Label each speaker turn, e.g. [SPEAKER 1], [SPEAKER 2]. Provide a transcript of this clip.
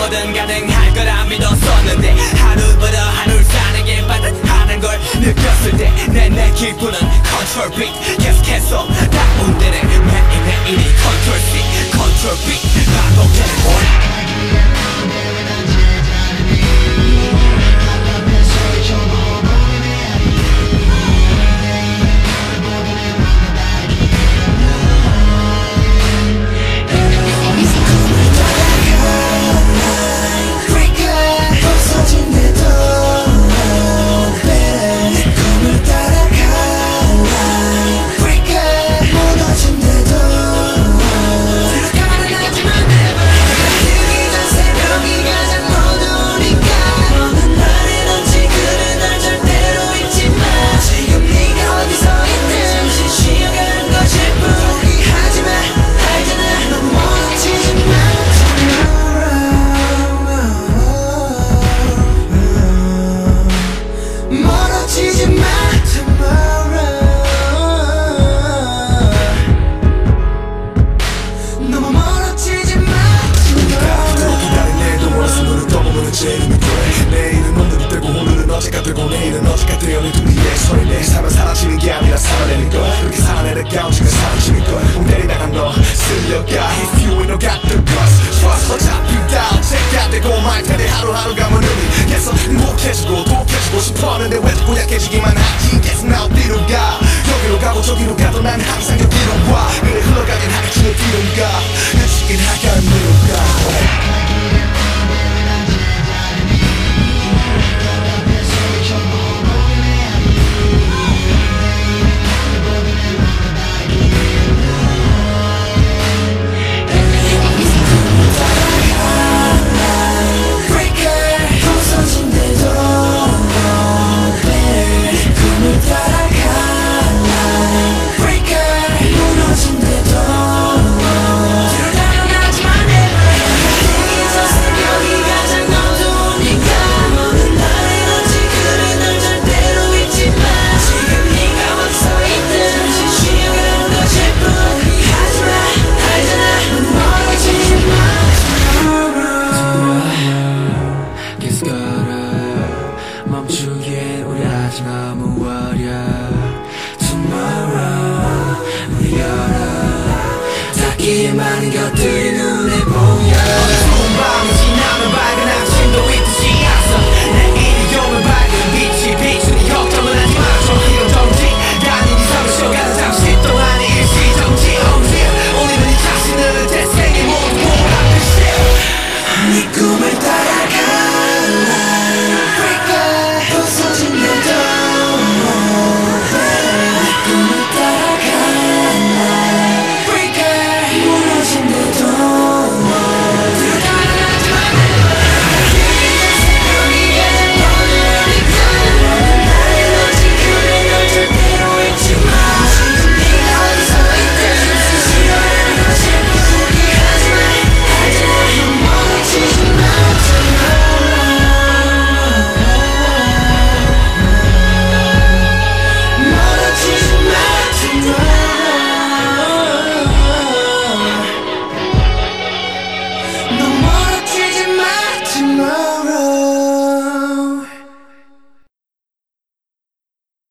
[SPEAKER 1] 뭐든 가능할 거라 믿었었는데 하루보다 하루를 사는 게 빠듯하는 걸 느꼈을 때 내 기분은 컨트롤 B 계속해서 다운되네 매일매일이 컨트롤 C 컨트롤 B 반복되는 원 내일은 오늘이 되고 오늘은 어제가 되고 내일은 어제가 되어 내 둘이의 소리 내 삶은 사라지는 게 아니라 살아내는 걸 그렇게 살아내는 가운데가 사라지는 걸 웅대리 나간 너 쓸려가 If you ain't no got the guts